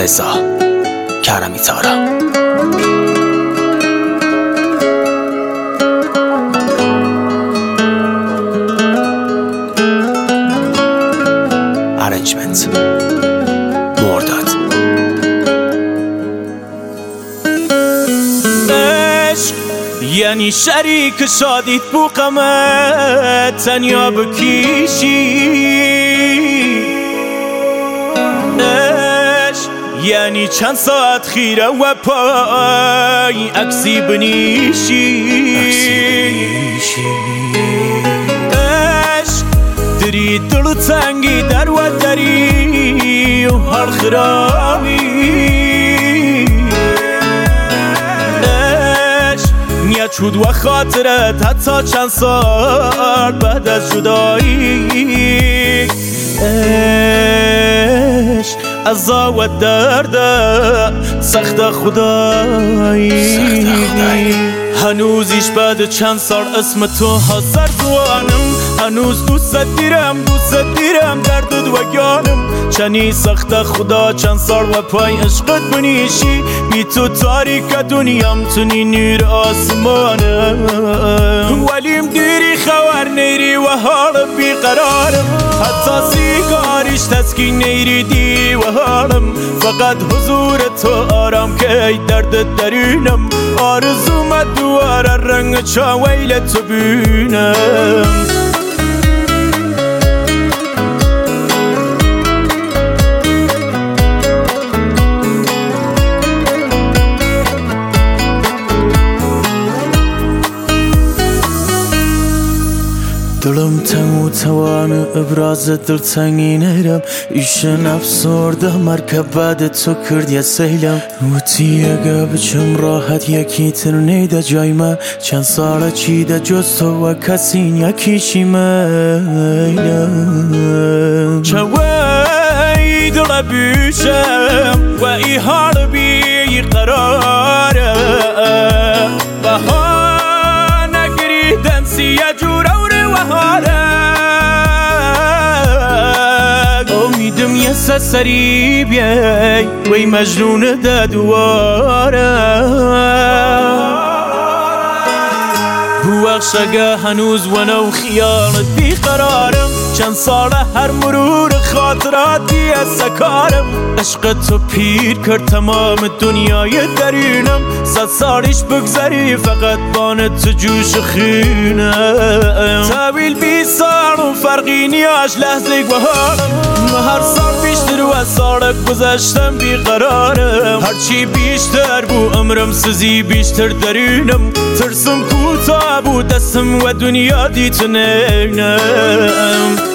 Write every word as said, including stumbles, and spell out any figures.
رضا کرمی تارا. ارنجمنت مرداد. عشق یعنی شریک شادیت بو غمت تنیا بکیشی. عشق یعنی چند ساعت خیره و پای عکسی بنیشی. عشق دری دل تنگی در و دری و هر خرابی. چود و خاطرت حتی چند سال بعد از جدایی. عشق عزا و درد سخت خدایی. هنوزیش بعد چند سال اسم تو حاضر زوانم. هنوز دوست دیرم دوست دیرم دردت و گانم. چنی سخت خدا چند سال و پای عشقت بنیشی. بی تو تاریک دنیام تونی نور آسمانم. ولیم دیری خبر نیری و حال بیقرارم. حتی سیگاریش تسکین نیری دی و حالم. فقط حضور تو آرام که درد درونم. آرزومت دواره رنگ چاویل تو بینم. دلم تمو توان ابراز دلتنگی نرم. ایشن افسرده مرکب بعد تو کرد یه سیلم. وطی اگه بچم راحت یکی تر نیده جای من. چند ساله چیده جز تو و کسین یکیشی میلم. چوی دل بیشم و ای حال بی قراره. بها نگریدن سیه جوره امیدم یه سسری بیای وی مجنون ده دواره. بوخشگه هنوز ونو خیالت بیقرارم. چند ساله هر مرور خاطراتی از سکارم. عشق تو پیر کرد تمام دنیای درونم. صد سالیش بگذری فقط بان تو جوش خینم. طویل بی سال و فرقی نیاش لحظه گوهارم. هر سال بیشتر و سال گذشتم بیقرارم. هرچی بیشتر بو عمرم سزی بیشتر درونم. ترسم کوتاه بود دستم و دنیا دیت نینم.